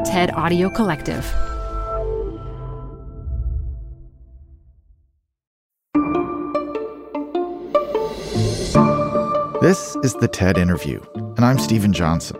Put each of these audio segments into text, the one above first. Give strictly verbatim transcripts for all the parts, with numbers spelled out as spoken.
TED Audio Collective. This is the TED Interview, and I'm Stephen Johnson.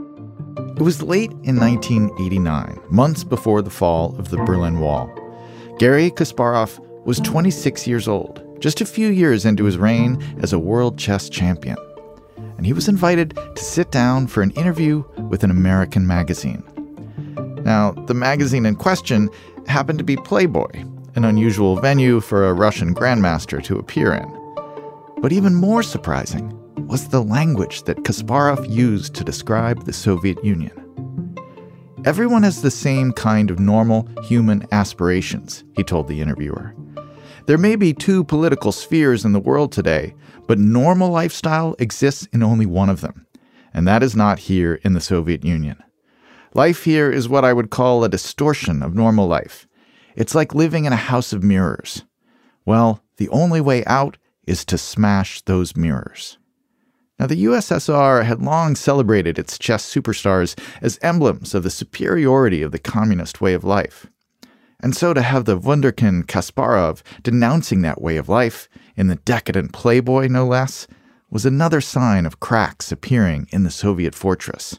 It was late in nineteen eighty-nine, months before the fall of the Berlin Wall. Garry Kasparov was twenty-six years old, just a few years into his reign as a world chess champion. And he was invited to sit down for an interview with an American magazine. Now, the magazine in question happened to be Playboy, an unusual venue for a Russian grandmaster to appear in. But even more surprising was the language that Kasparov used to describe the Soviet Union. Everyone has the same kind of normal human aspirations, he told the interviewer. There may be two political spheres in the world today, but normal lifestyle exists in only one of them, and that is not here in the Soviet Union. Life here is what I would call a distortion of normal life. It's like living in a house of mirrors. Well, the only way out is to smash those mirrors. Now, the U S S R had long celebrated its chess superstars as emblems of the superiority of the communist way of life. And so to have the wunderkind Kasparov denouncing that way of life, in the decadent Playboy no less, was another sign of cracks appearing in the Soviet fortress.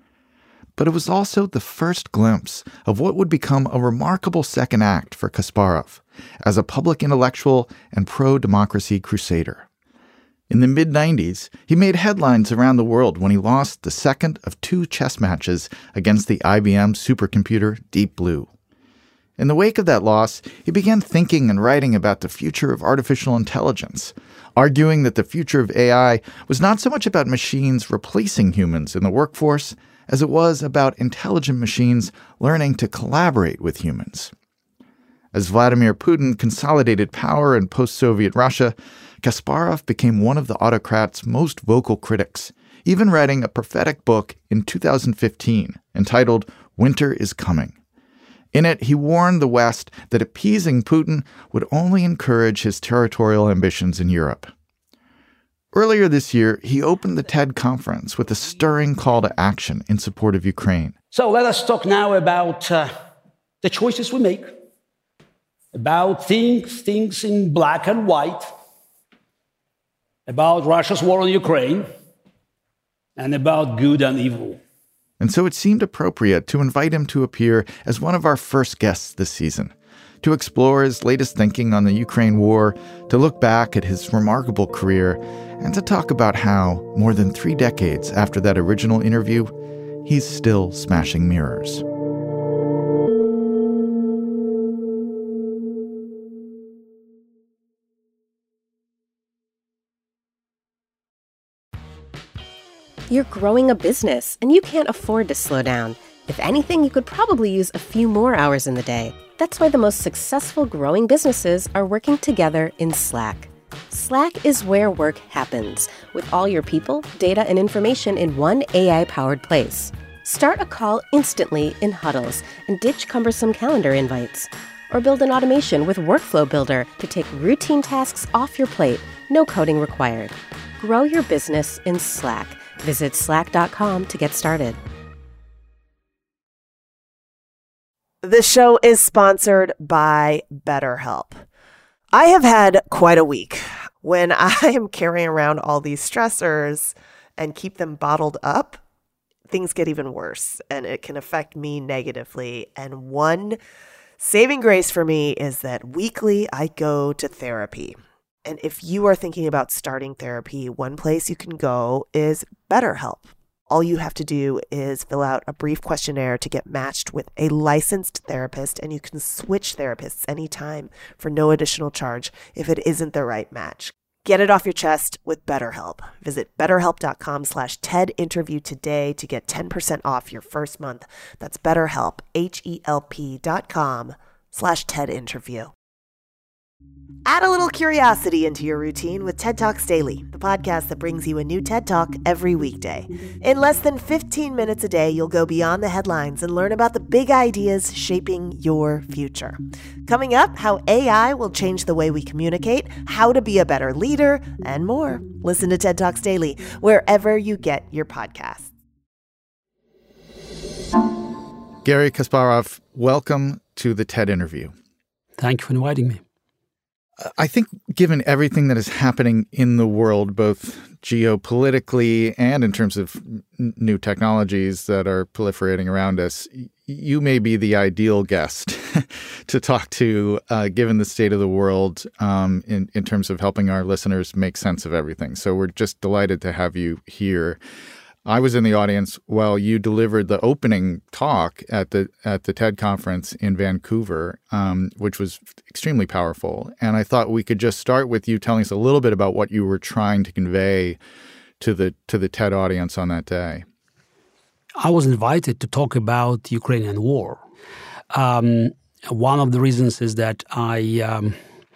But it was also the first glimpse of what would become a remarkable second act for Kasparov as a public intellectual and pro-democracy crusader. In the mid nineties, he made headlines around the world when he lost the second of two chess matches against the I B M supercomputer Deep Blue. In the wake of that loss, he began thinking and writing about the future of artificial intelligence, arguing that the future of A I was not so much about machines replacing humans in the workforce as it was about intelligent machines learning to collaborate with humans. As Vladimir Putin consolidated power in post-Soviet Russia, Kasparov became one of the autocrat's most vocal critics, even writing a prophetic book in two thousand fifteen entitled Winter is Coming. In it, he warned the West that appeasing Putin would only encourage his territorial ambitions in Europe. Earlier this year, he opened the TED conference with a stirring call to action in support of Ukraine. So let us talk now about uh, the choices we make, about things, things in black and white, about Russia's war on Ukraine, and about good and evil. And so it seemed appropriate to invite him to appear as one of our first guests this season, to explore his latest thinking on the Ukraine war, to look back at his remarkable career, and to talk about how, more than three decades after that original interview, he's still smashing mirrors. You're growing a business, and you can't afford to slow down. If anything, you could probably use a few more hours in the day. That's why the most successful growing businesses are working together in Slack. Slack is where work happens, with all your people, data, and information in one A I-powered place. Start a call instantly in huddles and ditch cumbersome calendar invites. Or build an automation with Workflow Builder to take routine tasks off your plate, no coding required. Grow your business in Slack. Visit slack dot com to get started. This show is sponsored by BetterHelp. I have had quite a week. When I am carrying around all these stressors and keep them bottled up, things get even worse, and it can affect me negatively. And one saving grace for me is that weekly I go to therapy. And if you are thinking about starting therapy, one place you can go is BetterHelp. All you have to do is fill out a brief questionnaire to get matched with a licensed therapist, and you can switch therapists anytime for no additional charge if it isn't the right match. Get it off your chest with BetterHelp. Visit betterhelp.com slash TED interview today to get ten percent off your first month. That's BetterHelp, H-E-L-P dot com slash TED interview. Add a little curiosity into your routine with TED Talks Daily, the podcast that brings you a new TED Talk every weekday. In less than fifteen minutes a day, you'll go beyond the headlines and learn about the big ideas shaping your future. Coming up, how A I will change the way we communicate, how to be a better leader, and more. Listen to TED Talks Daily wherever you get your podcasts. Garry Kasparov, welcome to the TED interview. Thank you for inviting me. I think given everything that is happening in the world, both geopolitically and in terms of n- new technologies that are proliferating around us, you may be the ideal guest to talk to, uh, given the state of the world um, in, in terms of helping our listeners make sense of everything. So we're just delighted to have you here. I was in the audience while you delivered the opening talk at the at the TED conference in Vancouver, um, which was extremely powerful. And I thought we could just start with you telling us a little bit about what you were trying to convey to the to the TED audience on that day. I was invited to talk about the Ukrainian war. Um, one of the reasons is that I um,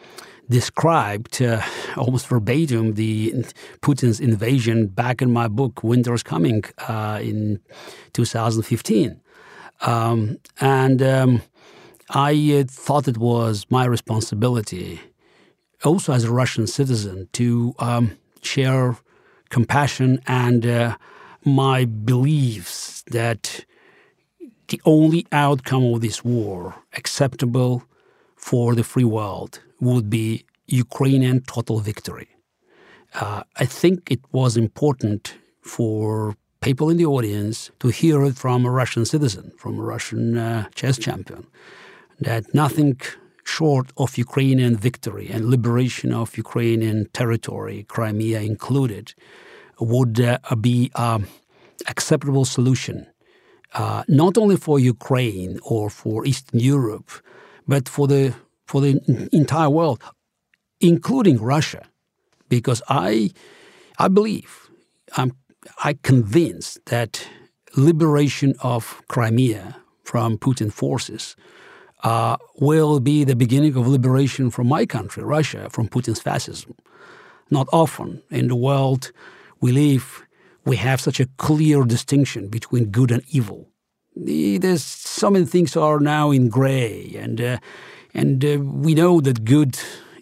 described uh, almost verbatim the Putin's invasion back in my book, Winter is Coming, uh, in two thousand fifteen. Um, and um, I uh, thought it was my responsibility, also as a Russian citizen, to um, share compassion and uh, my beliefs that the only outcome of this war acceptable for the free world would be Ukrainian total victory. Uh, I think it was important for people in the audience to hear it from a Russian citizen, from a Russian uh, chess champion, that nothing short of Ukrainian victory and liberation of Ukrainian territory, Crimea included, would uh, be an acceptable solution, uh, not only for Ukraine or for Eastern Europe, but for the for the entire world, including Russia, because I, I believe, I'm, I'm convinced that liberation of Crimea from Putin forces uh, will be the beginning of liberation from my country, Russia, from Putin's fascism. Not often in the world we live, we have such a clear distinction between good and evil. There's so many things are now in gray, and uh, and uh, we know that good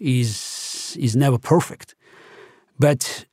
is is never perfect. But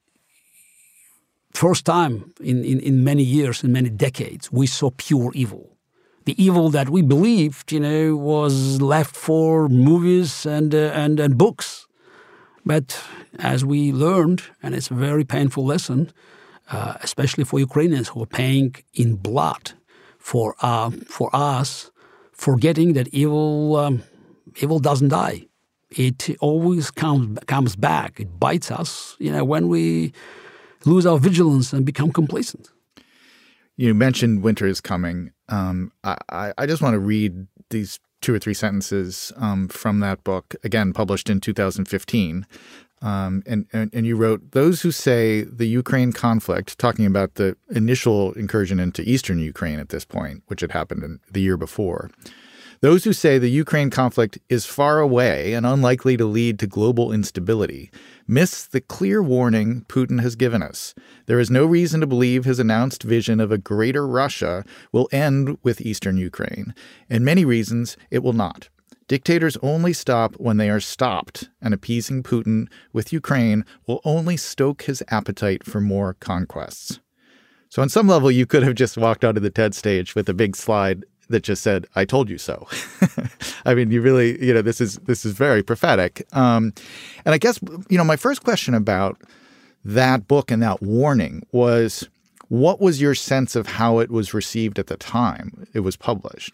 first time in, in, in many years, in many decades, we saw pure evil. The evil that we believed, you know, was left for movies and uh, and and books. But as we learned, and it's a very painful lesson, uh, especially for Ukrainians who are paying in blood for uh, for us, forgetting that evil um, evil doesn't die. It always comes comes back. It bites us, you know, when we lose our vigilance and become complacent. You mentioned Winter is Coming. Um, I, I just want to read these two or three sentences um, from that book, again, published in two thousand fifteen. Um, and, and, and you wrote, those who say the Ukraine conflict, talking about the initial incursion into eastern Ukraine at this point, which had happened in the year before, those who say the Ukraine conflict is far away and unlikely to lead to global instability miss the clear warning Putin has given us. There is no reason to believe his announced vision of a greater Russia will end with eastern Ukraine, and many reasons it will not. Dictators only stop when they are stopped, and appeasing Putin with Ukraine will only stoke his appetite for more conquests. So on some level, you could have just walked onto the TED stage with a big slide that just said, I told you so. I mean, you really, you know, this is this is very prophetic. Um, and I guess, you know, my first question about that book and that warning was, what was your sense of how it was received at the time it was published?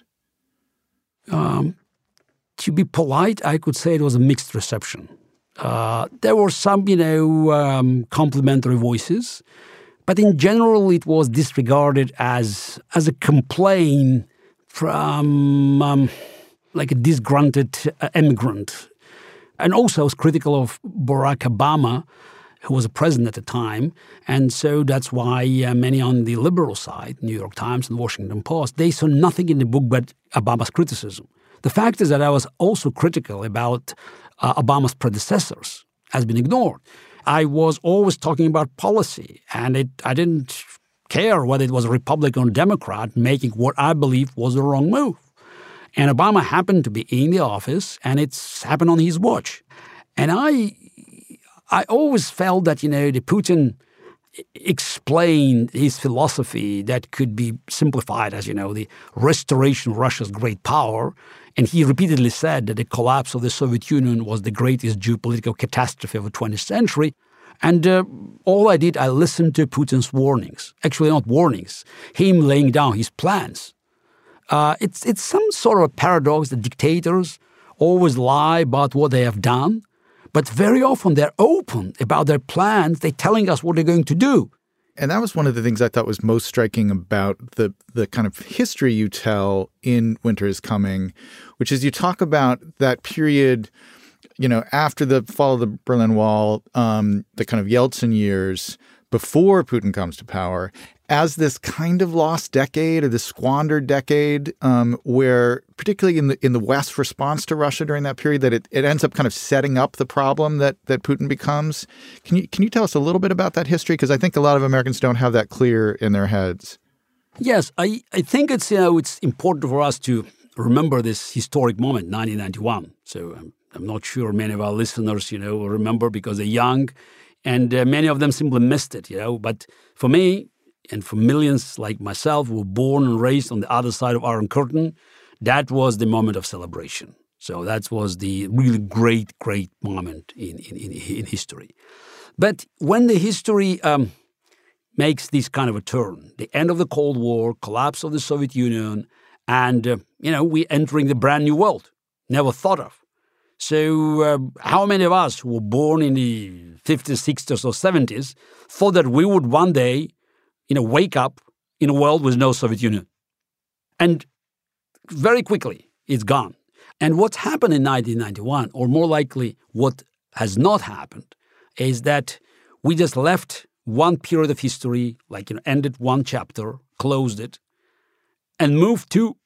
Um, to be polite, I could say it was a mixed reception. Uh, there were some, you know, um, complimentary voices, but in general, it was disregarded as as a complaint from um, like a disgruntled uh, immigrant. And also I was critical of Barack Obama, who was a president at the time. And so that's why uh, many on the liberal side, New York Times and Washington Post, they saw nothing in the book but Obama's criticism. The fact is that I was also critical about uh, Obama's predecessors, has been ignored. I was always talking about policy, and it, I didn't care whether it was a Republican or Democrat making what I believe was the wrong move. And Obama happened to be in the office, and it's happened on his watch. And I I always felt that, you know, the Putin explained his philosophy that could be simplified as, you know, the restoration of Russia's great power. And he repeatedly said that the collapse of the Soviet Union was the greatest geopolitical catastrophe of the twentieth century. And uh, all I did, I listened to Putin's warnings. Actually, not warnings, him laying down his plans. Uh, it's, it's some sort of a paradox that dictators always lie about what they have done, but very often they're open about their plans. They're telling us what they're going to do. And that was one of the things I thought was most striking about the the kind of history you tell in Winter is Coming, which is you talk about that period, you know, after the fall of the Berlin Wall, um, the kind of Yeltsin years before Putin comes to power, as this kind of lost decade or this squandered decade, um, where particularly in the in the West's response to Russia during that period, that it, it ends up kind of setting up the problem that that Putin becomes. Can you can you tell us a little bit about that history? Because I think a lot of Americans don't have that clear in their heads. Yes, I, I think it's you know it's important for us to remember this historic moment, nineteen ninety-one. So I'm, I'm not sure many of our listeners you know remember because they're young, and uh, many of them simply missed it. You know, but for me, and for millions like myself who were born and raised on the other side of Iron Curtain, that was the moment of celebration. So that was the really great, great moment in, in, in, in history. But when the history um, makes this kind of a turn, the end of the Cold War, collapse of the Soviet Union, and, uh, you know, we're entering the brand new world, never thought of. So uh, how many of us who were born in the fifties, sixties, or seventies thought that we would one day you know, wake up in a world with no Soviet Union? And very quickly, it's gone. And what's happened in nineteen ninety-one, or more likely what has not happened, is that we just left one period of history, like, you know, ended one chapter, closed it, and moved to,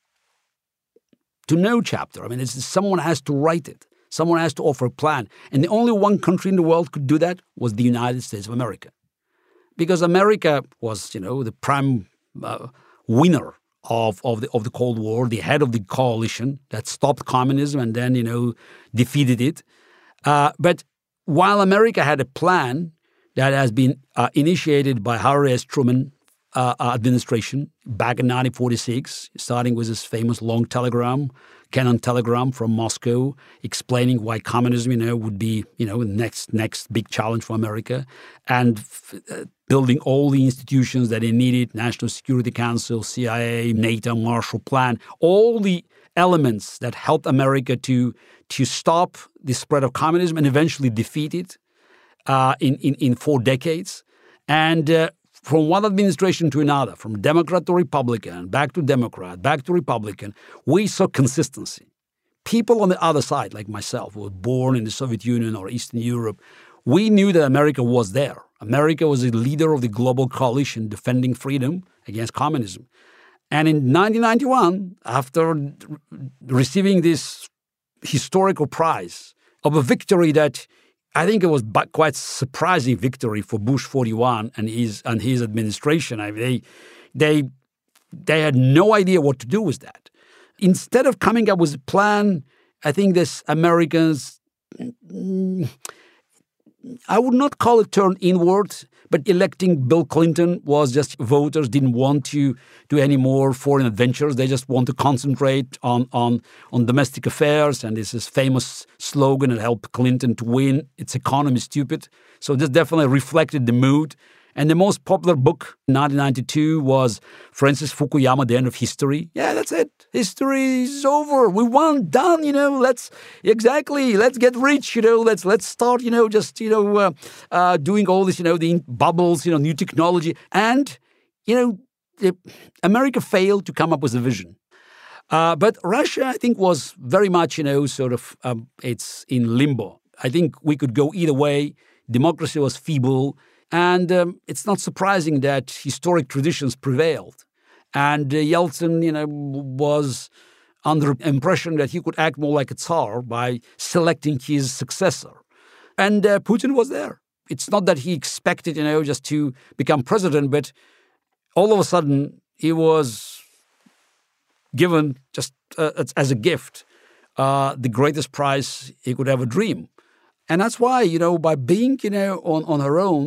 to no chapter. I mean, it's, someone has to write it. Someone has to offer a plan. And the only one country in the world could do that was the United States of America. Because America was, you know, the prime uh, winner of, of, the, of the Cold War, the head of the coalition that stopped communism and then, you know, defeated it. Uh, but while America had a plan that has been uh, initiated by Harry S. Truman uh, administration back in nineteen forty-six, starting with this famous long telegram, Cannon telegram from Moscow, explaining why communism, you know, would be, you know, the next next big challenge for America, and f- uh, building all the institutions that it needed: National Security Council, C I A, NATO, Marshall Plan, all the elements that helped America to to stop the spread of communism and eventually defeat it uh, in, in in four decades, and. Uh, From one administration to another, from Democrat to Republican, back to Democrat, back to Republican, we saw consistency. People on the other side, like myself, who were born in the Soviet Union or Eastern Europe, we knew that America was there. America was a leader of the global coalition defending freedom against communism. And in nineteen ninety-one, after receiving this historical prize of a victory that I think it was quite surprising victory for Bush forty-one and his and his administration. I mean, they they they had no idea what to do with that. Instead of coming up with a plan, I think this Americans, I would not call it turn inward, but electing Bill Clinton was just voters didn't want to do any more foreign adventures. They just want to concentrate on, on, on domestic affairs. And this is famous slogan that helped Clinton to win. It's economy stupid. So this definitely reflected the mood. And the most popular book in nineteen ninety-two was Francis Fukuyama, The End of History. Yeah, that's it. History is over. We won, done, you know, let's, exactly, let's get rich, you know, let's let's start, you know, just, you know, uh, uh, doing all this, you know, the bubbles, you know, new technology. And, you know, the, America failed to come up with a vision. Uh, but Russia, I think, was very much, you know, sort of, um, it's in limbo. I think we could go either way. Democracy was feeble. And um, it's not surprising that historic traditions prevailed. And uh, Yeltsin, you know, was under the impression that he could act more like a Tsar by selecting his successor. And uh, Putin was there. It's not that he expected, you know, just to become president, but all of a sudden he was given just uh, as a gift uh, the greatest prize he could ever dream. And that's why, you know, by being, you know, on, on her own,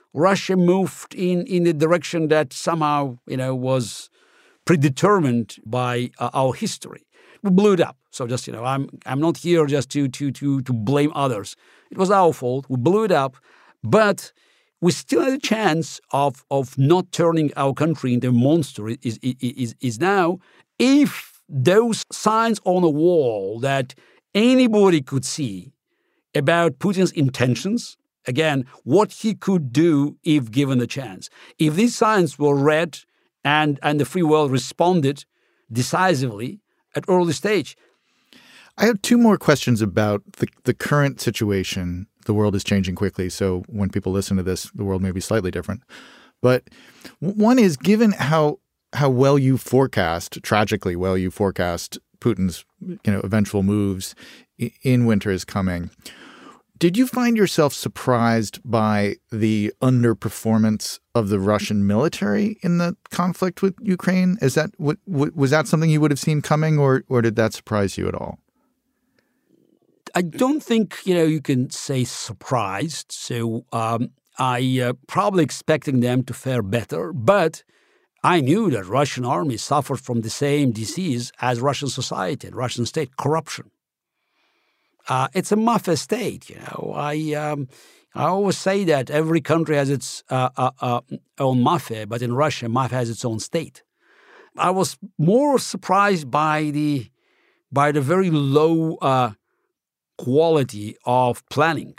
Russia moved in, in a direction that somehow, you know, was predetermined by uh, our history. We blew it up. So just, you know, I'm I'm not here just to to to to blame others. It was our fault. We blew it up, but we still had a chance of of not turning our country into a monster. Is is is now if those signs on the wall that anybody could see about Putin's intentions, again, what he could do if given the chance. If these signs were read and and the free world responded decisively at early stage. I have two more questions about the, the current situation. The world is changing quickly, so when people listen to this, the world may be slightly different. But one is, given how how well you forecast, tragically well you forecast Putin's you know eventual moves in winter is coming, did you find yourself surprised by the underperformance of the Russian military in the conflict with Ukraine? Is that was that something you would have seen coming, or or did that surprise you at all? I don't think, you know, you can say surprised. So um, I uh, probably expecting them to fare better, but I knew that Russian army suffered from the same disease as Russian society and Russian state, corruption. Uh, it's a mafia state, you know. I um, I always say that every country has its uh, uh, uh, own mafia, but in Russia, mafia has its own state. I was more surprised by the by the very low uh, quality of planning.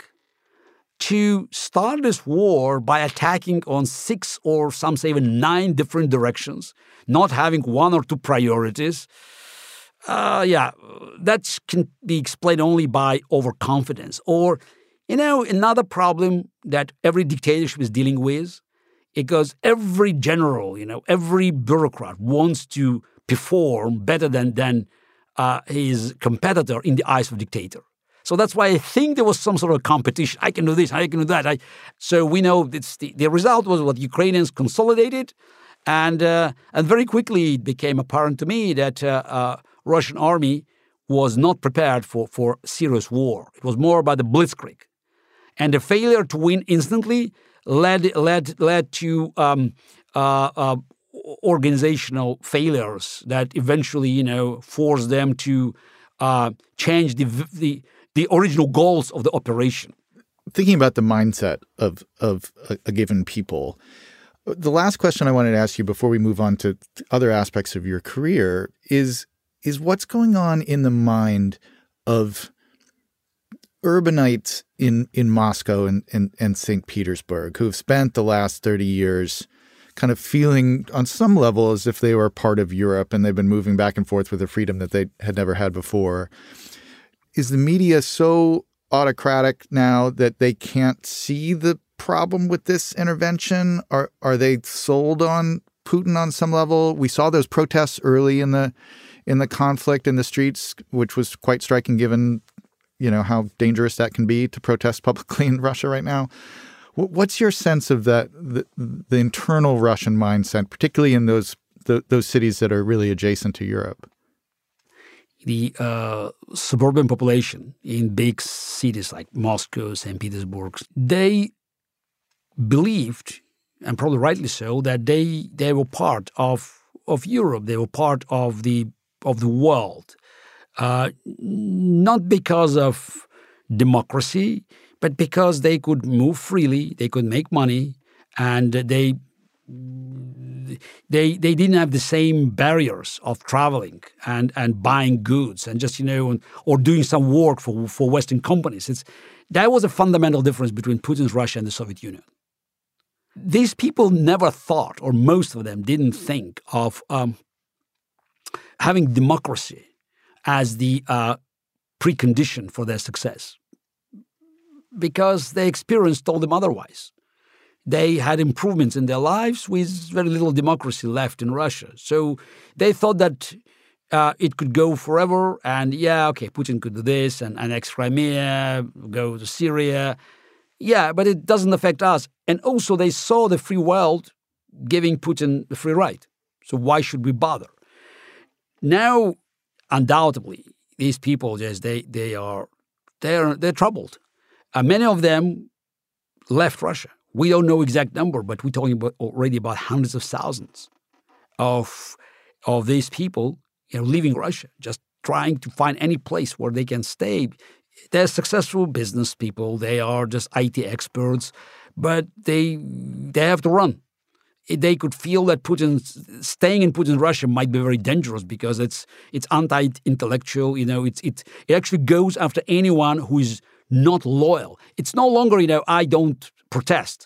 To start this war by attacking on six or some say even nine different directions, not having one or two priorities, uh, yeah, that can be explained only by overconfidence. Or, you know, another problem that every dictatorship is dealing with, because every general, you know, every bureaucrat wants to perform better than, than uh, his competitor in the eyes of the dictator. So that's why I think there was some sort of competition. I can do this, I can do that. I, so we know it's the, the result was what Ukrainians consolidated. And uh, and very quickly it became apparent to me that uh, uh, Russian army was not prepared for, for serious war. It was more about the blitzkrieg. And the failure to win instantly led led led to um, uh, uh, organizational failures that eventually, you know, forced them to uh, change the the the original goals of the operation. Thinking about the mindset of of a, a given people, the last question I wanted to ask you before we move on to other aspects of your career is is what's going on in the mind of urbanites in, in Moscow and, and, and Saint Petersburg who have spent the last thirty years kind of feeling on some level as if they were part of Europe and they've been moving back and forth with a freedom that they had never had before. Is the media so autocratic now that they can't see the problem with this intervention? Are are they sold on Putin on some level? We saw those protests early in the in the conflict in the streets, which was quite striking given, you know, how dangerous that can be to protest publicly in Russia right now. What's your sense of that, the, the internal Russian mindset, particularly in those the, those cities that are really adjacent to Europe? The uh, suburban population in big cities like Moscow, Saint Petersburg, they believed, and probably rightly so, that they they were part of of Europe. They were part of the of the world, uh, not because of democracy, but because they could move freely, they could make money, and they. They they didn't have the same barriers of traveling and, and buying goods and just, you know, or doing some work for, for Western companies. It's, that was a fundamental difference between Putin's Russia and the Soviet Union. These people never thought, or most of them didn't think of um, having democracy as the uh, precondition for their success, because their experience told them otherwise. They had improvements in their lives with very little democracy left in Russia. So they thought that uh, it could go forever. And yeah, okay, Putin could do this and annex Crimea, go to Syria. Yeah, but it doesn't affect us. And also they saw the free world giving Putin the free ride. So why should we bother? Now, undoubtedly, these people, just they they are they're they're troubled. Uh, many of them left Russia. we don't know exact number, but we're talking about already about hundreds of thousands of of these people, you know, leaving Russia, just trying to find any place where they can stay. They're successful business people. They are just I T experts, but they they have to run. They could feel that Putin staying in Putin's Russia might be very dangerous because it's it's anti-intellectual. You know, it's it it actually goes after anyone who is not loyal. It's no longer, you know, I don't protest.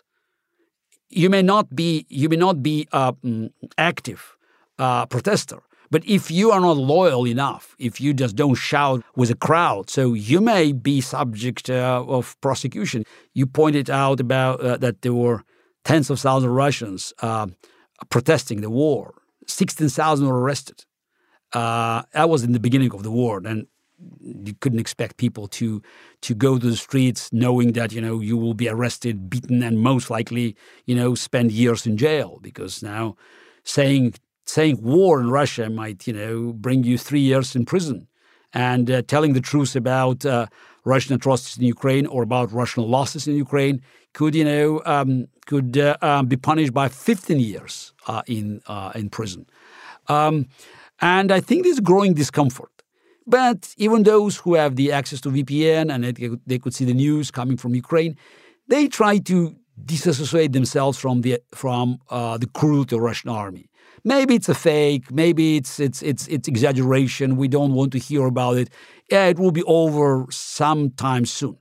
You may not be you may not be an active uh, protester, but if you are not loyal enough, if you just don't shout with a crowd, so you may be subject uh, of prosecution. You pointed out about uh, that there were tens of thousands of Russians uh, protesting the war. sixteen thousand were arrested. Uh, that was in the beginning of the war, and you couldn't expect people to to go to the streets knowing that, you know, you will be arrested, beaten, and most likely, you know, spend years in jail, because now saying saying war in Russia might, you know, bring you three years in prison. And uh, telling the truth about uh, Russian atrocities in Ukraine or about Russian losses in Ukraine could, you know, um, could uh, um, be punished by fifteen years uh, in uh, in prison. Um, and I think there's growing discomfort. But even those who have the access to V P N and they, they could see the news coming from Ukraine, they try to disassociate themselves from the from uh, the cruelty of the Russian army. Maybe it's a fake. Maybe it's it's it's it's exaggeration. We don't want to hear about it. Yeah, it will be over sometime soon.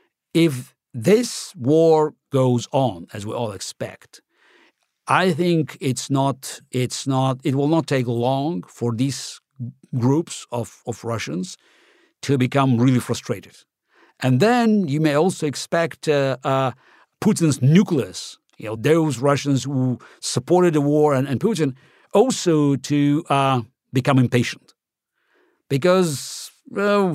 If this war goes on, as we all expect, I think it's not. It's not. It will not take long for these groups of, of Russians to become really frustrated. And then you may also expect uh, uh, Putin's nucleus, you know, those Russians who supported the war and, and Putin, also to uh, become impatient. Because well,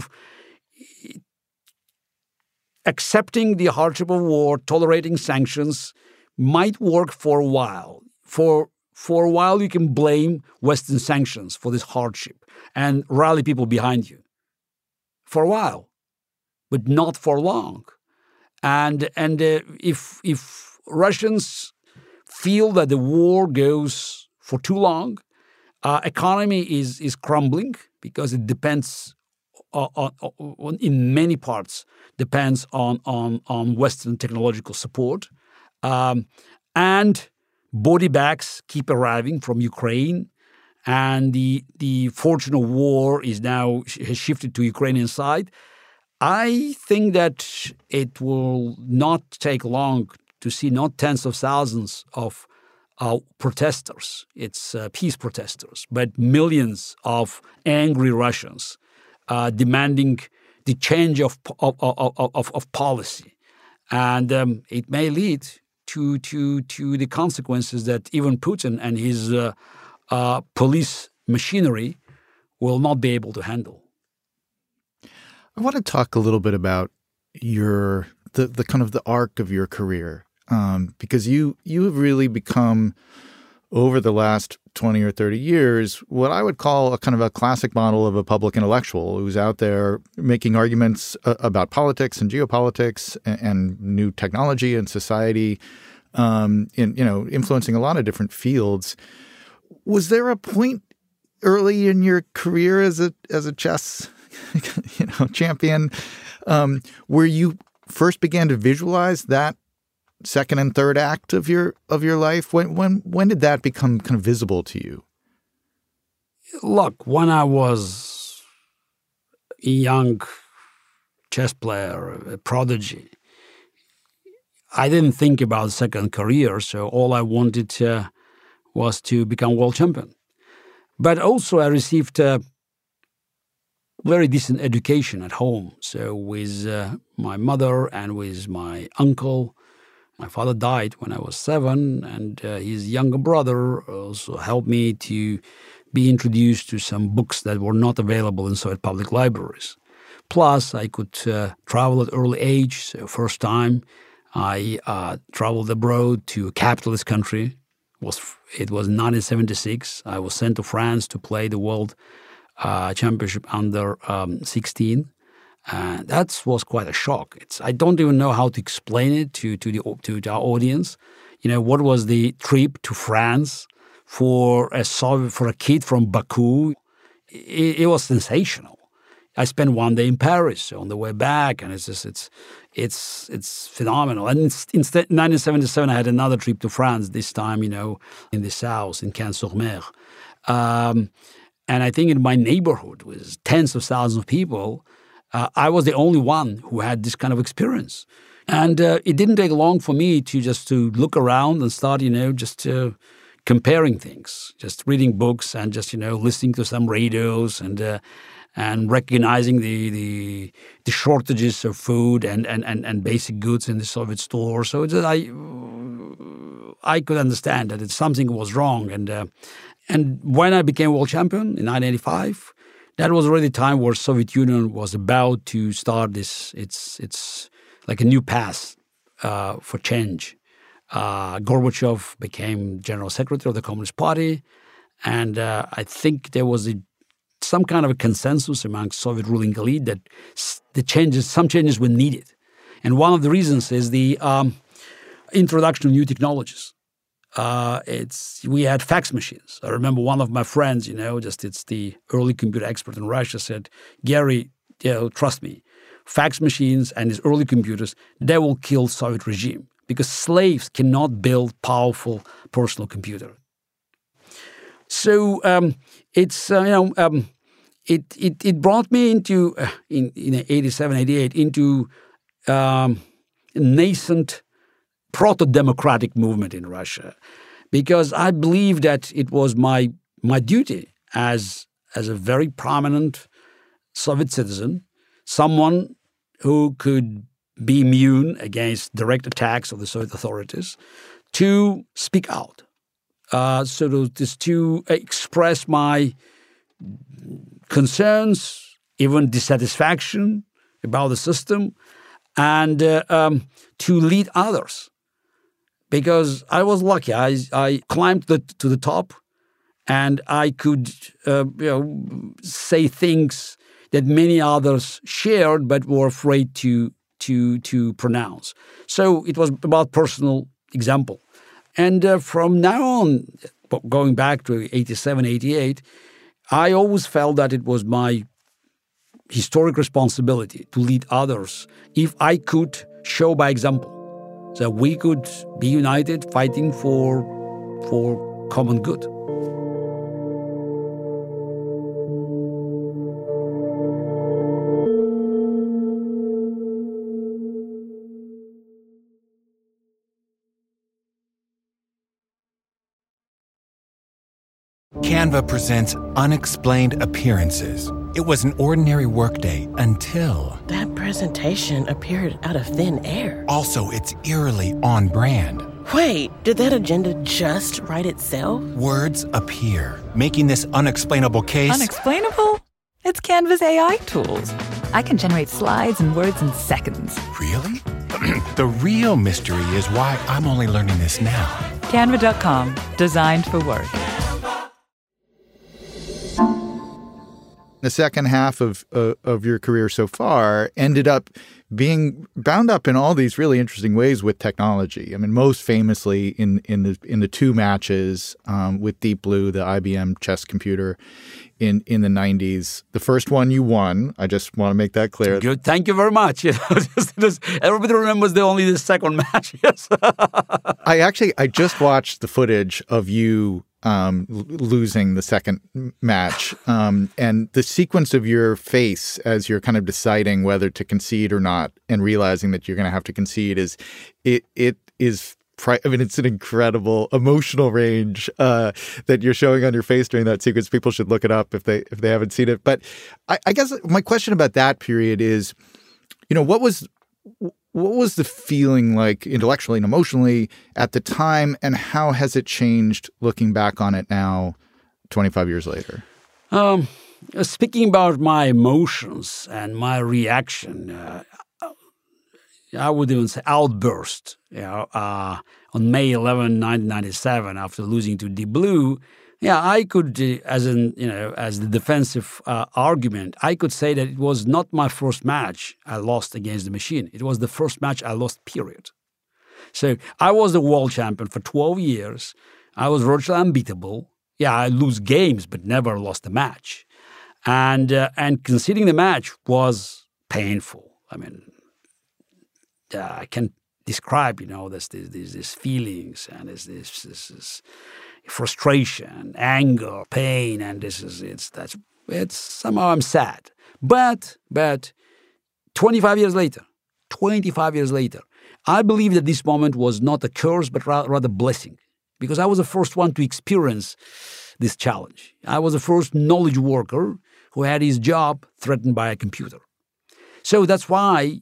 accepting the hardship of war, tolerating sanctions might work for a while. For For a while, you can blame Western sanctions for this hardship and rally people behind you. For a while, but not for long. And and uh, if if Russians feel that the war goes for too long, uh, economy is is crumbling because it depends on, on, on in many parts depends on on on Western technological support, um, and body bags keep arriving from Ukraine, and the the fortune of war is now has shifted to Ukrainian side. I think that it will not take long to see not tens of thousands of uh, protesters, it's uh, peace protesters, but millions of angry Russians uh, demanding the change of of, of, of, of policy. And um, it may lead to to to the consequences that even Putin and his uh, uh, police machinery will not be able to handle. I want to talk a little bit about your the the kind of the arc of your career, um, because you you have really become, over the last twenty or thirty years, what I would call a kind of a classic model of a public intellectual who's out there making arguments uh, about politics and geopolitics and, and new technology and society, um, in, you know, influencing a lot of different fields. Was there a point early in your career as a as a chess, you know, champion, um, where you first began to visualize that second and third act of your of your life? When when when did that become kind of visible to you? Look, when I was a young chess player, a prodigy, I didn't think about second career, so all I wanted uh, was to become world champion. But also I received a very decent education at home. So with uh, my mother and with my uncle. My father died when I was seven, and uh, his younger brother also helped me to be introduced to some books that were not available in Soviet public libraries. Plus, I could uh, travel at early age. So first time I uh, traveled abroad to a capitalist country. It was, it was nineteen seventy-six. I was sent to France to play the World uh, Championship under um, sixteen. Uh, that was quite a shock. It's I don't even know how to explain it to to the to, to our audience. You know, what was the trip to France for a Soviet, for a kid from Baku? It, it was sensational. I spent one day in Paris on the way back, and it's just it's it's it's phenomenal. And in nineteen seventy-seven, I had another trip to France. This time, you know, in the south, in Cannes-sur-Mer, um, and I think in my neighborhood with tens of thousands of people, uh, I was the only one who had this kind of experience. And uh, it didn't take long for me to just to look around and start, you know, just uh, comparing things, just reading books and just, you know, listening to some radios and. Uh, and recognizing the, the the shortages of food and, and, and, and basic goods in the Soviet store. So that I I could understand that it's something was wrong. And uh, and when I became world champion in nineteen eighty-five, that was already the time where Soviet Union was about to start this, it's, it's like a new path uh, for change. Uh, Gorbachev became general secretary of the Communist Party, and uh, I think there was a some kind of a consensus among Soviet ruling elite that the changes, some changes were needed. And one of the reasons is the um, introduction of new technologies. Uh, it's we had fax machines. I remember one of my friends, you know, just it's the early computer expert in Russia, said, Gary, you know, trust me, fax machines and these early computers, they will kill Soviet regime because slaves cannot build powerful personal computer. So um, it's uh, you know um, it it it brought me into uh, in in eighty-seven, eighty-eight into um, nascent proto-democratic movement in Russia, because I believe that it was my my duty as as a very prominent Soviet citizen, someone who could be immune against direct attacks of the Soviet authorities, to speak out. Uh, so to, just to express my concerns, even dissatisfaction about the system, and uh, um, to lead others. Because I was lucky. I, I climbed the, to the top, and I could uh, you know, say things that many others shared but were afraid to, to, to pronounce. So it was about personal example. And uh, from now on, going back to eighty-seven, eighty-eight, I always felt that it was my historic responsibility to lead others if I could show by example that we could be united fighting for, for common good. Canva presents Unexplained Appearances. It was an ordinary workday until... That presentation appeared out of thin air. Also, it's eerily on brand. Wait, did that agenda just write itself? Words appear, making this unexplainable case... Unexplainable? It's Canva's A I tools. I can generate slides and words in seconds. Really? The real mystery is why I'm only learning this now. Canva dot com, designed for work. The second half of uh, of your career so far ended up being bound up in all these really interesting ways with technology. I mean, most famously in in the in the two matches um, with Deep Blue, the I B M chess computer, in in the nineties. The first one you won. I just want to make that clear. Good. Thank you very much. You know, just, just, everybody remembers the only the second match. Yes. I actually I just watched the footage of you. Um, l- losing the second match, um, and the sequence of your face as you're kind of deciding whether to concede or not, and realizing that you're going to have to concede is, it it is. Pri- I mean, it's an incredible emotional range uh, that you're showing on your face during that sequence. People should look it up if they if they haven't seen it. But I, I guess my question about that period is, you know, what was. What was the feeling like intellectually and emotionally at the time, and how has it changed looking back on it now, twenty-five years later? Um, speaking about my emotions and my reaction, uh, I would even say outburst. You know, uh, on May eleventh, nineteen ninety-seven, after losing to Deep Blue, Yeah, I could, uh, as in you know, as the defensive uh, argument, I could say that it was not my first match I lost against the machine. It was the first match I lost, period. So I was the world champion for twelve years. I was virtually unbeatable. Yeah, I lose games, but never lost a match. And uh, and conceding the match was painful. I mean, uh, I can describe, you know, this these these, these feelings and this this, this this frustration, anger, pain, and this is it's that's it's somehow I'm sad. But but twenty-five years later, twenty-five years later, I believe that this moment was not a curse, but rather, rather a blessing, because I was the first one to experience this challenge. I was the first knowledge worker who had his job threatened by a computer. So that's why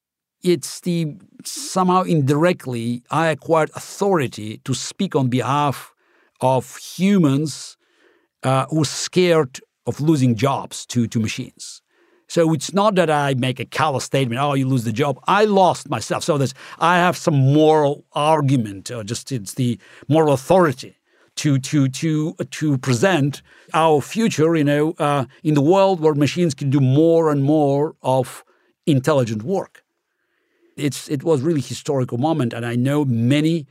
it's the somehow indirectly I acquired authority to speak on behalf of humans uh, who are scared of losing jobs to, to machines. So it's not that I make a callous statement, oh, you lose the job. I lost myself. So that's, I have some moral argument, or just it's the moral authority to to to to present our future, you know, uh, in the world where machines can do more and more of intelligent work. It's it was really a historical moment, and I know many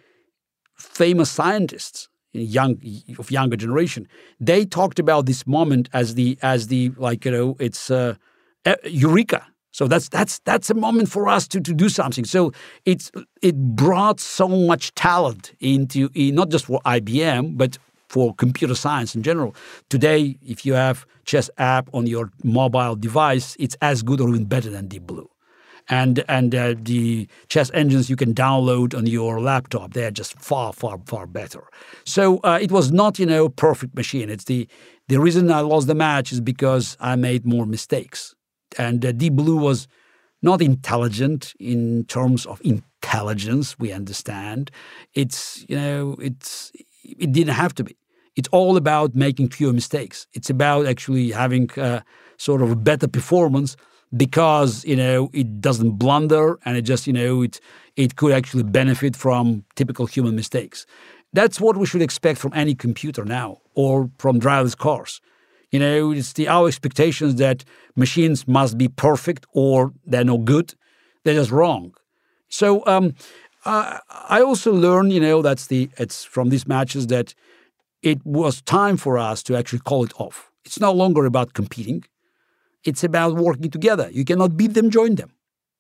famous scientists, young of younger generation. They talked about this moment as the as the like you know it's uh, eureka. So that's that's that's a moment for us to, to do something. So it's it brought so much talent into not just for I B M but for computer science in general. Today, if you have chess app on your mobile device, it's as good or even better than Deep Blue. And and uh, the chess engines you can download on your laptop, they're just far far far better. So uh, it was not you know perfect machine. It's the the reason I lost the match is because I made more mistakes. And uh, Deep Blue was not intelligent in terms of intelligence. We understand it's you know it's it didn't have to be. It's all about making fewer mistakes. It's about actually having uh, sort of a better performance because you know it doesn't blunder and it just you know it it could actually benefit from typical human mistakes. That's what we should expect from any computer now or from driverless cars. You know, it's the our expectations that machines must be perfect or they're no good. They're just wrong. So um, uh, I also learned, you know, that's the it's from these matches that it was time for us to actually call it off. It's no longer about competing. It's about working together. You cannot beat them, join them.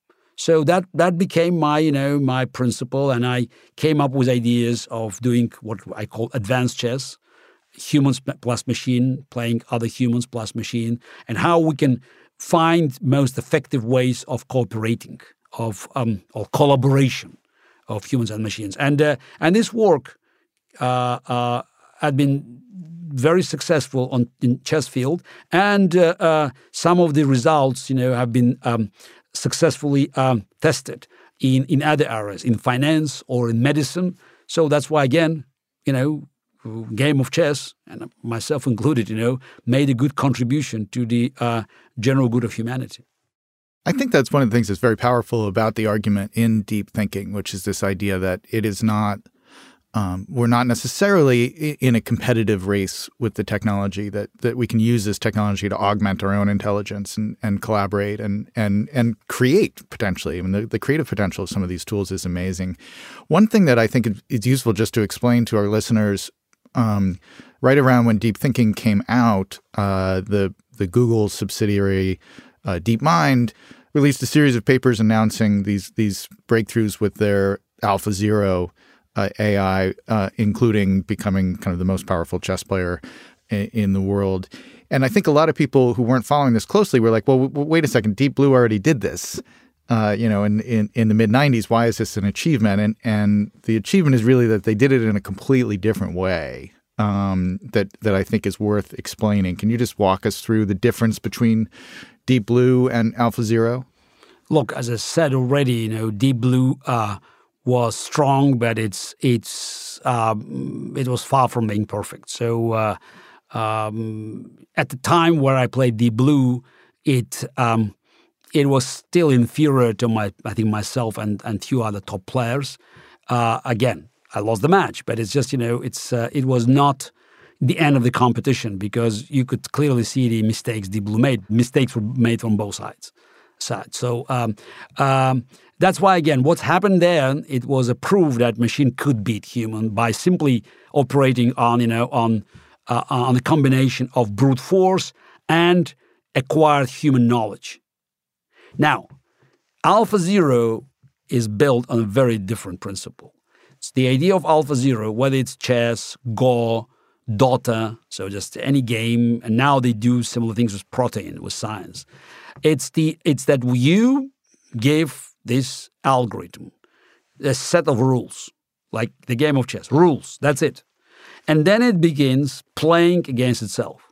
So that that became my, you know, my principle, and I came up with ideas of doing what I call advanced chess. Humans plus machine, playing other humans plus machine, and how we can find most effective ways of cooperating, of um, or collaboration of humans and machines. And uh, and this work uh, uh, had been very successful on in chess field, and uh, uh, some of the results, you know, have been um, successfully um, tested in in other areas, in finance or in medicine. So that's why, again, you know. Game of chess, and myself included, you know, made a good contribution to the uh, general good of humanity. I think that's one of the things that's very powerful about the argument in deep thinking, which is this idea that it is not, um, we're not necessarily in a competitive race with the technology, that that we can use this technology to augment our own intelligence and, and collaborate and and and create potentially. I mean, the, the creative potential of some of these tools is amazing. One thing that I think is useful just to explain to our listeners, Um, right around when deep thinking came out, uh, the the Google subsidiary uh, DeepMind released a series of papers announcing these these breakthroughs with their AlphaZero uh, A I, uh, including becoming kind of the most powerful chess player in, in the world. And I think a lot of people who weren't following this closely were like, well, w- wait a second, Deep Blue already did this. Uh, you know, in, in, in the mid nineties, why is this an achievement? And and the achievement is really that they did it in a completely different way um, that that I think is worth explaining. Can you just walk us through the difference between Deep Blue and AlphaZero? Look, as I said already, you know, Deep Blue uh, was strong, but it's it's um, it was far from being perfect. So uh, um, at the time where I played Deep Blue, it um, It was still inferior to my, I think, myself and and few other top players. Uh, again, I lost the match, but it's just you know, it's uh, it was not the end of the competition because you could clearly see the mistakes Deep Blue made. Mistakes were made from both sides. sides. So um, um, that's why, again, what's happened there, it was a proof that machine could beat human by simply operating on, you know, on uh, on a combination of brute force and acquired human knowledge. Now, AlphaZero is built on a very different principle. It's the idea of AlphaZero, whether it's chess, Go, Dota, so just any game, and now they do similar things with protein, with science. It's the it's that you give this algorithm a set of rules, like the game of chess, rules, that's it. And then it begins playing against itself.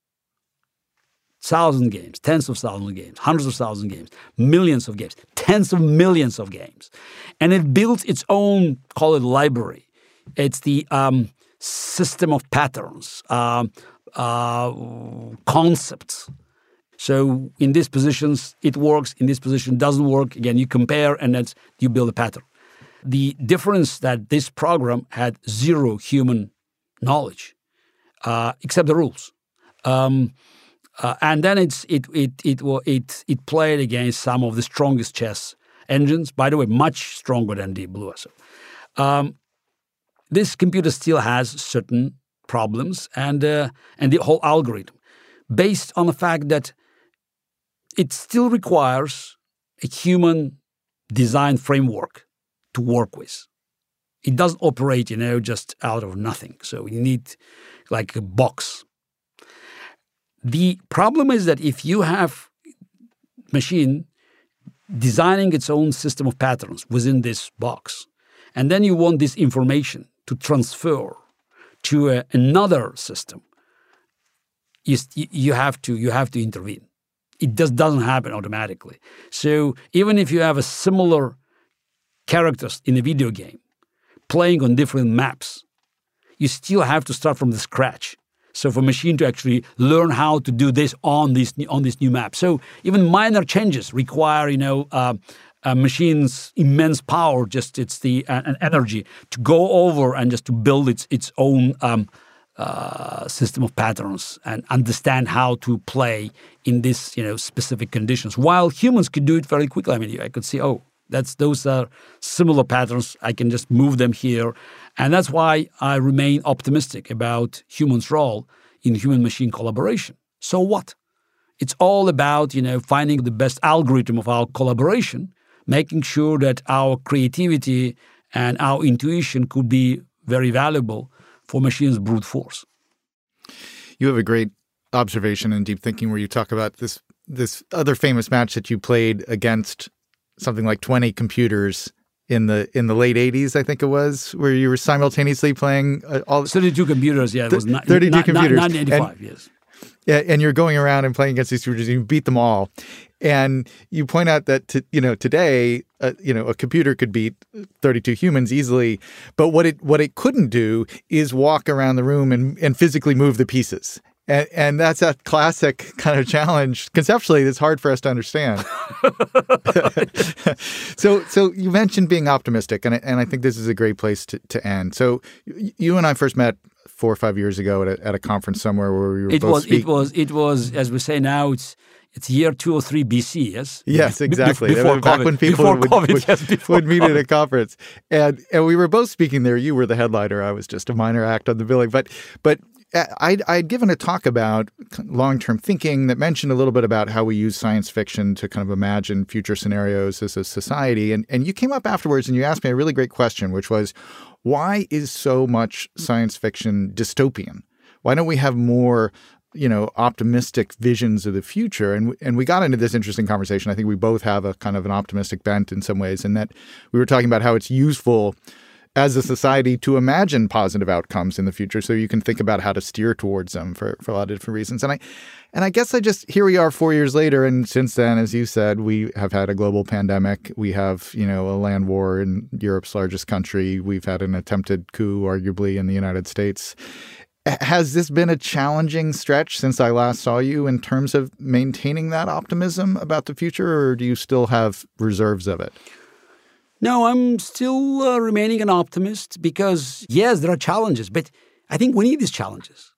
Thousand games, tens of thousands of games, hundreds of thousands of games, millions of games, tens of millions of games. And it builds its own, call it library. It's the um, system of patterns, uh, uh, concepts. So in these positions, it works. In this position, doesn't work. Again, you compare and that's, you build a pattern. The difference that this program had zero human knowledge, uh, except the rules. Um, Uh, and then it's it it it it it played against some of the strongest chess engines. By the way, much stronger than Deep Blue. So, um, this computer still has certain problems, and uh, and the whole algorithm, based on the fact that it still requires a human design framework to work with. It doesn't operate, you know, just out of nothing. So you need like a box. The problem is that if you have machine designing its own system of patterns within this box, and then you want this information to transfer to a, another system, you, you have to you have to intervene. It just doesn't happen automatically. So even if you have a similar characters in a video game playing on different maps, you still have to start from the scratch. So for a machine to actually learn how to do this on this on this new map. So even minor changes require, you know, uh, a machine's immense power, just it's the uh, an energy to go over and just to build its its own um, uh, system of patterns and understand how to play in this, you know, specific conditions. While humans could do it very quickly. I mean, I could see, oh, that's those are similar patterns. I can just move them here. And that's why I remain optimistic about humans' role in human-machine collaboration. So what? It's all about, you know, finding the best algorithm of our collaboration, making sure that our creativity and our intuition could be very valuable for machines' brute force. You have a great observation in Deep Thinking where you talk about this this other famous match that you played against something like twenty computers in the in the late eighties, I think it was, where you were simultaneously playing uh, all thirty-two computers. Yeah, it was not, thirty-two not, computers. nineteen eighty-five. And, yes. Yeah, and you're going around and playing against these computers, and you beat them all. And you point out that to, you know today, uh, you know, a computer could beat thirty-two humans easily, but what it what it couldn't do is walk around the room and and physically move the pieces. And, and that's a classic kind of challenge. Conceptually, it's hard for us to understand. so so you mentioned being optimistic, and I, and I think this is a great place to, to end. So you and I first met four or five years ago at a, at a conference somewhere where we were it both was, speaking. It was, it was, as we say now, it's it's year two or three B C, yes? Yes, exactly. Be- before Back COVID. when people before would, COVID, would, yes, before would meet COVID. at a conference. And and we were both speaking there. You were the headliner. I was just a minor act on the billing. But but I'd, I'd given a talk about long-term thinking that mentioned a little bit about how we use science fiction to kind of imagine future scenarios as a society. And, and you came up afterwards and you asked me a really great question, which was, why is so much science fiction dystopian? Why don't we have more, you know, optimistic visions of the future? And, and we got into this interesting conversation. I think we both have a kind of an optimistic bent in some ways, in that we were talking about how it's useful as a society to imagine positive outcomes in the future, so you can think about how to steer towards them for, for a lot of different reasons. And I and I guess I just, here we are four years later, and since then, as you said, we have had a global pandemic. We have, you know, a land war in Europe's largest country. We've had an attempted coup, arguably, in the United States. Has this been a challenging stretch since I last saw you in terms of maintaining that optimism about the future, or do you still have reserves of it? No, I'm still uh, remaining an optimist because, yes, there are challenges, but I think we need these challenges.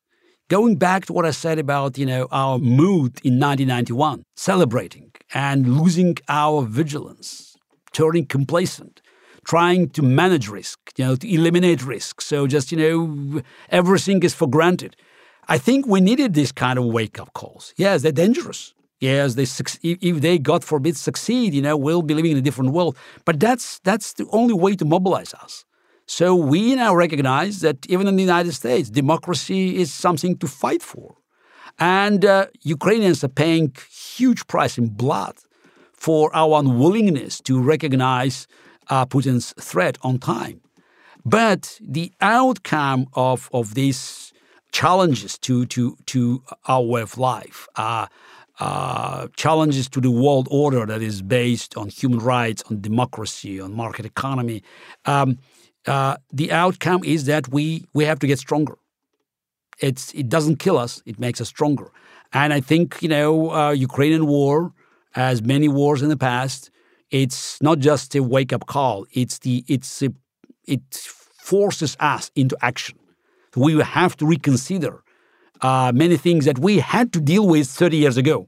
going back to what I said about, you know, our mood in nineteen ninety-one, celebrating and losing our vigilance, turning complacent, trying to manage risk, you know, to eliminate risk. So just, you know, everything is for granted. I think we needed this kind of wake-up calls. Yes, they're dangerous. Yes, they if they, God forbid, succeed, you know, we'll be living in a different world. But that's that's the only way to mobilize us. So we now recognize that even in the United States, democracy is something to fight for. And uh, Ukrainians are paying huge price in blood for our unwillingness to recognize uh, Putin's threat on time. But the outcome of, of these challenges to, to, to our way of life, uh, uh, challenges to the world order that is based on human rights, on democracy, on market economy, um, Uh, the outcome is that we we have to get stronger. It's it doesn't kill us; it makes us stronger. And I think you know, uh, Ukrainian war, as many wars in the past, it's not just a wake-up call. It's the it's a, it forces us into action. We have to reconsider uh, many things that we had to deal with thirty years ago.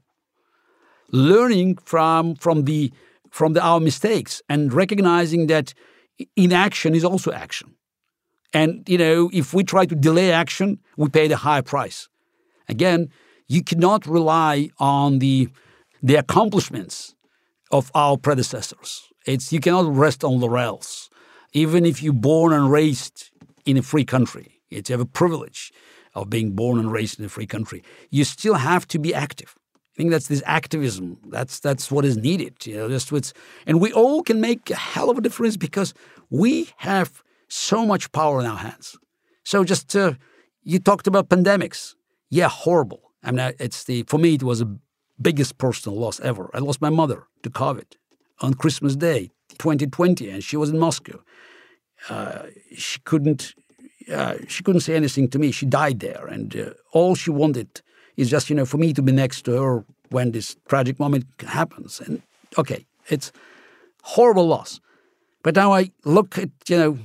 Learning from from the from the, our mistakes and recognizing that inaction is also action. And, you know, if we try to delay action, we pay the high price. Again, you cannot rely on the the accomplishments of our predecessors. It's you cannot rest on laurels. Even if you're born and raised in a free country, it's you have a privilege of being born and raised in a free country, you still have to be active. I think that's this activism. That's that's what is needed. You know, just with, and we all can make a hell of a difference because we have so much power in our hands. So just uh, you talked about pandemics. Yeah, horrible. I mean, it's the for me it was the biggest personal loss ever. I lost my mother to COVID on Christmas Day, twenty twenty, and she was in Moscow. Uh, she couldn't uh, she couldn't say anything to me. She died there, and uh, all she wanted is just, you know, for me to be next to her when this tragic moment happens. And, okay, it's horrible loss. But now I look at, you know,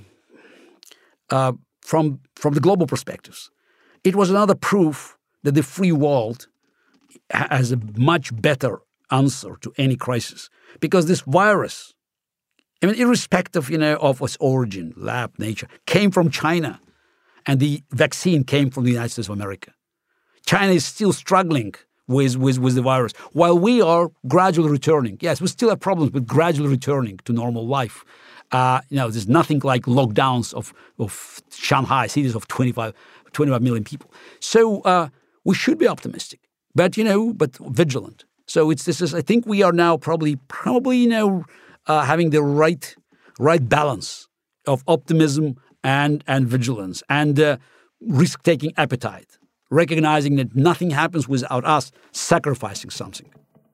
uh, from from the global perspectives. It was another proof that the free world has a much better answer to any crisis. Because this virus, I mean, irrespective, you know, of its origin, lab, nature, came from China. And the vaccine came from the United States of America. China is still struggling with, with, with the virus, while we are gradually returning. Yes, we still have problems, but gradually returning to normal life. Uh, you know, there's nothing like lockdowns of, of Shanghai, cities of twenty-five, twenty-five million people. So uh, we should be optimistic, but, you know, but vigilant. So it's this is, I think we are now probably, probably, you know, uh, having the right, right balance of optimism and, and vigilance and uh, risk-taking appetite. Recognizing that nothing happens without us sacrificing something.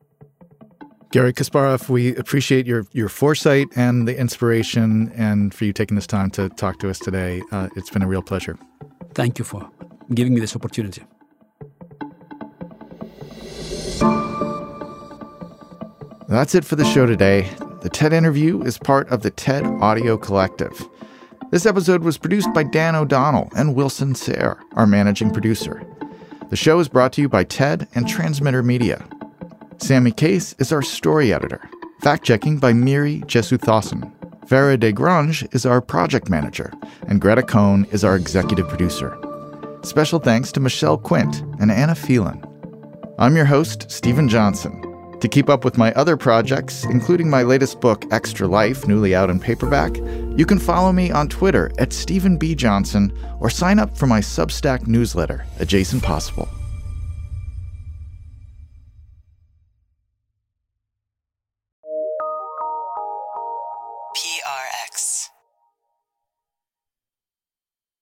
Garry Kasparov, we appreciate your, your foresight and the inspiration and for you taking this time to talk to us today. Uh, it's been a real pleasure. Thank you for giving me this opportunity. That's it for the show today. The TED Interview is part of the TED Audio Collective. This episode was produced by Dan O'Donnell and Wilson Sayre, our managing producer. The show is brought to you by TED and Transmitter Media. Sammy Case is our story editor. Fact-checking by Miri Jesuthasan. Farah Desgrange is our project manager, and Greta Cohn is our executive producer. Special thanks to Michelle Quint and Anna Phelan. I'm your host, Stephen Johnson. To keep up with my other projects, including my latest book, Extra Life, newly out in paperback, you can follow me on Twitter at Stephen B. Johnson or sign up for my Substack newsletter, Adjacent Possible. P R X.